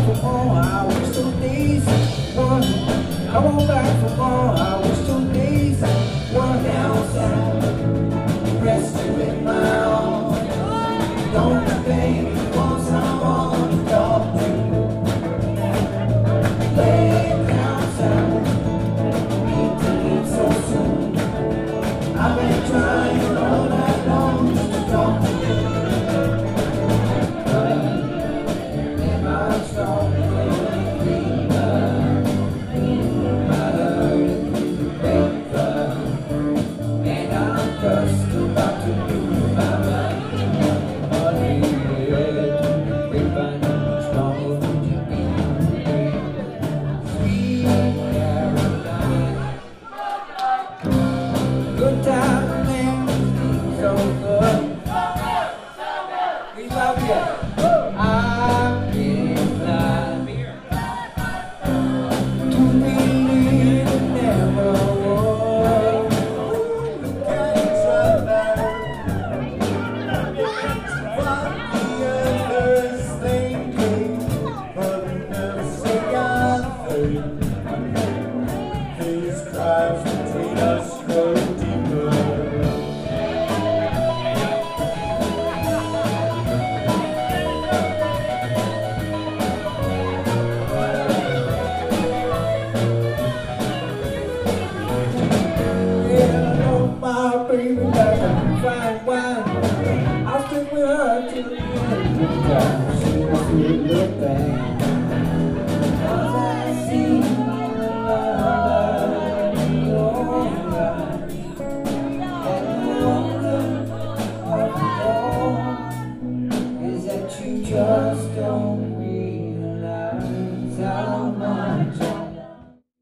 for more. I wish those days were. I want back for more. I wish those days were down south. Rest you in my arms. Don't you think once I'm on the dog lay down south. Need to leave so soon. I've been trying all night long just to talk to you. Good time, man, so good. We love you. I'm glad to believe it never was. Look at each other. What the others thinking, but we never say God thing. These cries between us go deeper. My baby like a fine wine. I'll stick with her till the end of time. She was a little thing. Cause I see love in your eyes. And the wonder of it all is that you just don't realize how much